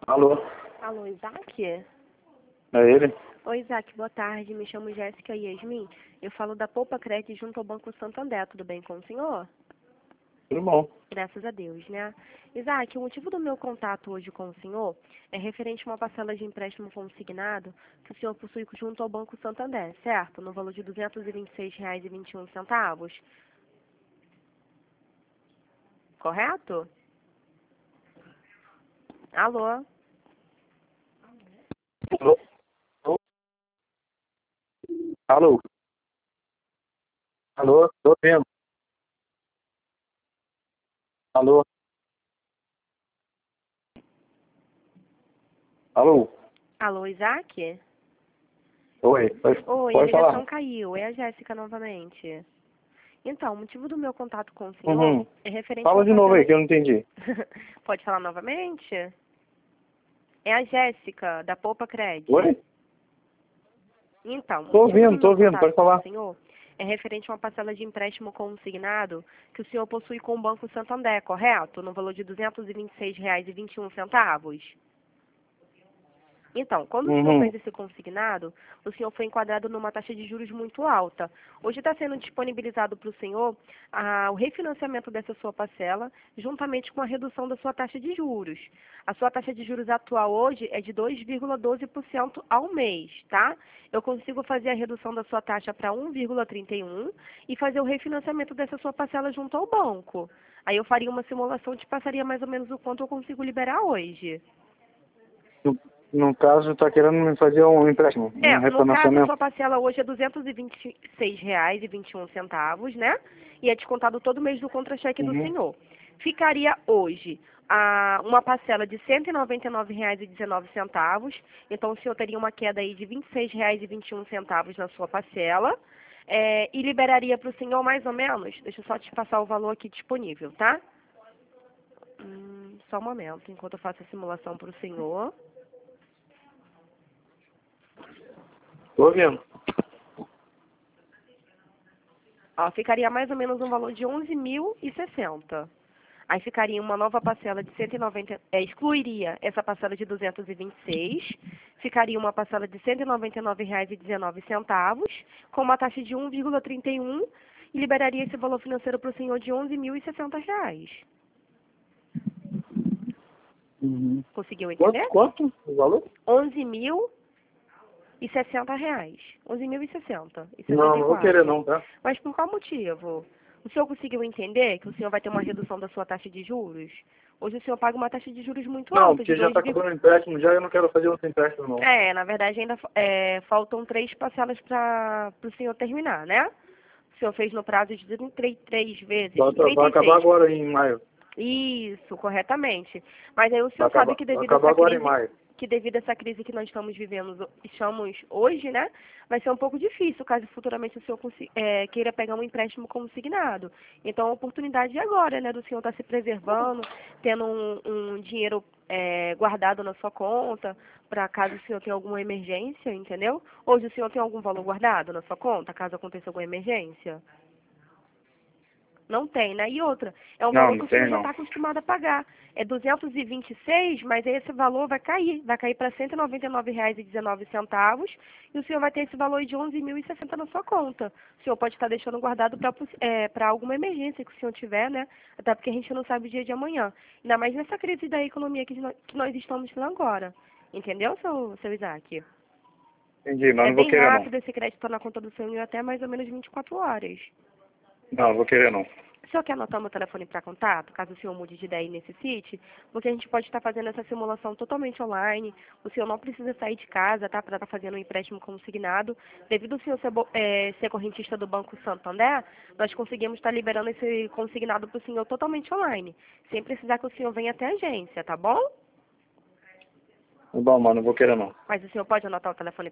Alô, Alô, Isaac? é ele? Oi, Isaac, boa tarde. Me chamo Jéssica Yasmin. Eu falo da Poupa Crédito junto ao Banco Santander. Tudo bem com o senhor? Tudo bom? Graças a Deus, né? Isaac, o motivo do meu contato hoje com o senhor é referente a uma parcela de empréstimo consignado que o senhor possui junto ao Banco Santander, certo? No valor de R$ 226,21. Correto? Alô? Alô? Alô? Alô? Tô vendo. Alô? Alô? Alô, Isaac? Oi, Oi, a pode ligação falar. caiu. É a Jéssica novamente. Então, o motivo do meu contato com o senhor Uhum. é referente a Fala uma de novo aí parcela. que eu não entendi. Pode falar novamente? É a Jéssica, da Poupa Cred. Oi? Então, o Tô motivo do ouvindo, tô meu ouvindo, contato pode com o falar. senhor é referente a uma parcela de empréstimo consignado que o senhor possui com o Banco Santander, correto? No valor de R$ 226,21. Então, quando o senhor Uhum. fez esse consignado, o senhor foi enquadrado numa taxa de juros muito alta. Hoje está sendo disponibilizado para o senhor o refinanciamento dessa sua parcela, juntamente com a redução da sua taxa de juros. A sua taxa de juros atual hoje é de 2,12% ao mês, tá? Eu consigo fazer a redução da sua taxa para 1,31 e fazer o refinanciamento dessa sua parcela junto ao banco. Aí eu faria uma simulação e te passaria mais ou menos o quanto eu consigo liberar hoje. No caso, tá querendo me fazer um empréstimo, um No caso, a refinanciamento. sua parcela hoje é R$ 226,21, né? E é descontado todo mês do contra-cheque do Uhum. senhor. Ficaria hoje uma parcela de R$ 199,19. Então, o senhor teria uma queda aí de R$ 26,21 na sua parcela. E liberaria para o senhor mais ou menos, deixa eu só te passar o valor aqui disponível, tá? Só um momento, enquanto eu faço a simulação para o senhor. Tô ouvindo. Ó, ficaria mais ou menos um valor de 11.060. Aí ficaria uma nova parcela de 190, excluiria essa parcela de 226, ficaria uma parcela de R$ 199,19, com uma taxa de 1,31 e liberaria esse valor financeiro para o senhor de R$ 11.060. Uhum. Conseguiu Quanto, entender? quanto o valor? R$ 11.060. 11.060 e Não, não vou querer 64. não, tá? Mas por qual motivo? O senhor conseguiu entender que o senhor vai ter uma redução da sua taxa de juros? Hoje o senhor paga uma taxa de juros muito Não, alta, de porque já 2, tá acabando o empréstimo já, eu não quero fazer outro empréstimo não. na verdade ainda faltam 3 parcelas para o senhor terminar, né? O senhor fez no prazo de 33 vezes, Vai acabar 36. agora em maio. Isso, corretamente. Mas aí o Vai senhor sabe acabar, que vai devido a acabar essa agora em crise, maio. que nós estamos hoje, né, vai ser um pouco difícil caso futuramente o senhor queira pegar um empréstimo consignado. Então a oportunidade é agora, né, do senhor estar se preservando, tendo um dinheiro guardado na sua conta, para caso o senhor tenha alguma emergência, entendeu? Hoje o senhor tem algum valor guardado na sua conta, caso aconteça alguma emergência? Não tem, né? E outra, é um Não, valor que não o senhor tem já não. está acostumado a pagar. É 226, mas aí esse valor vai cair para R$ 199,19 e o senhor vai ter esse valor de 11.060 na sua conta. O senhor pode estar deixando guardado para alguma emergência que o senhor tiver, né? Até porque a gente não sabe o dia de amanhã. Ainda mais nessa crise da economia que nós estamos tendo agora. Entendeu, seu Isaac? Entendi, mas É não vou bem querer não. rápido esse crédito na conta do senhor em até mais ou menos 24 horas. Não, não vou querer não. O senhor quer anotar meu telefone para contato, caso o senhor mude de ideia e necessite? Porque a gente pode estar fazendo essa simulação totalmente online. O senhor não precisa sair de casa, tá? Para estar fazendo um empréstimo consignado. Devido ao senhor ser correntista do Banco Santander, nós conseguimos estar liberando esse consignado para o senhor totalmente online. Sem precisar que o senhor venha até a agência, tá bom? Bom, mano, não vou querer não. Mas o senhor pode anotar o telefone